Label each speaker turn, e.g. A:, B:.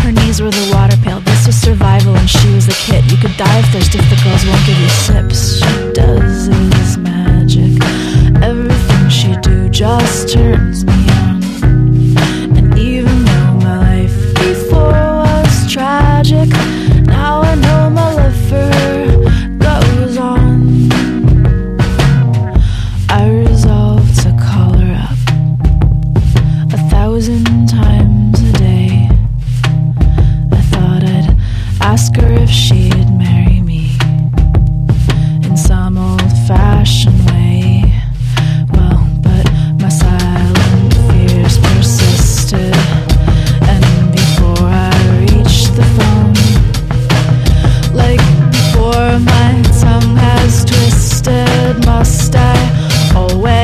A: Her knees were the water pail. This was survival and she was the kit. You could die of thirst if the girls won't give you sips. She does is magic. Everything she do just turns me on. And even though my life before was tragic, now I know my love for her goes on. I resolved to call her up 1,000 times a day. I thought I'd ask her if she'd marry me in some old-fashioned way. Well, but my silent fears persisted, and before I reached the phone, like before my tongue has twisted, must I always